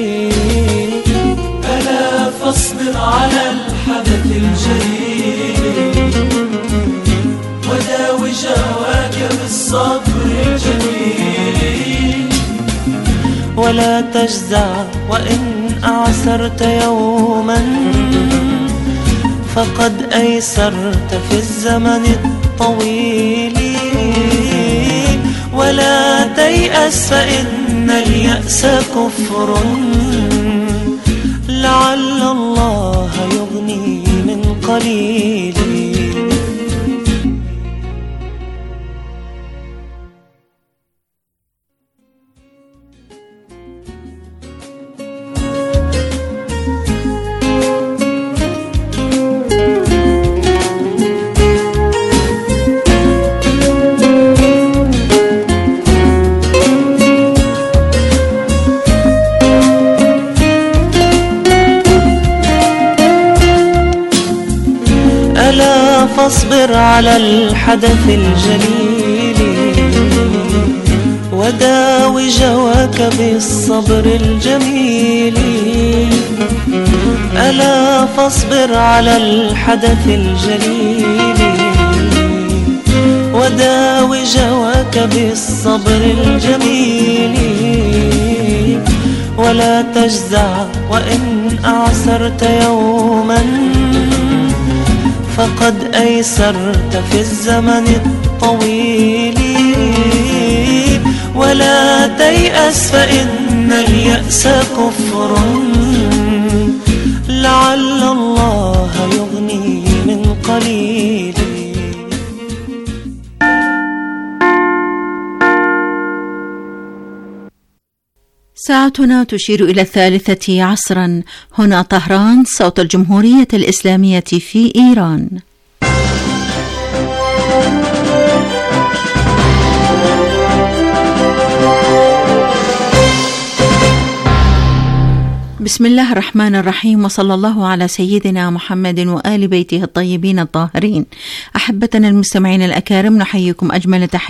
ألا فاصبر على الحدث الجليل وداوي جواك بالصبر الجميل. ولا تجزع وإن أعسرت يوما فقد أيسرت في الزمن الطويل. ولا تيأس فإن اليأس كفر لعل الله يغني من قليل. ألا فاصبر على الحدث الجليل وداوي جواك بالصبر الجميل. ألا فاصبر على الحدث الجليل وداوي جواك بالصبر الجميل. ولا تجزع وإن أعسرت يوما فقد أيسرت في الزمن الطويل ولا تيأس فإن اليأس كفر لعل الله يغني من قليل. ساعتنا تشير إلى 3 عصرا. هنا طهران، صوت الجمهورية الإسلامية في إيران. بسم الله الرحمن الرحيم، وصلى الله على سيدنا محمد وآل بيته الطيبين الطاهرين. أحبتنا المستمعين الأكارم، نحييكم أجمل تحية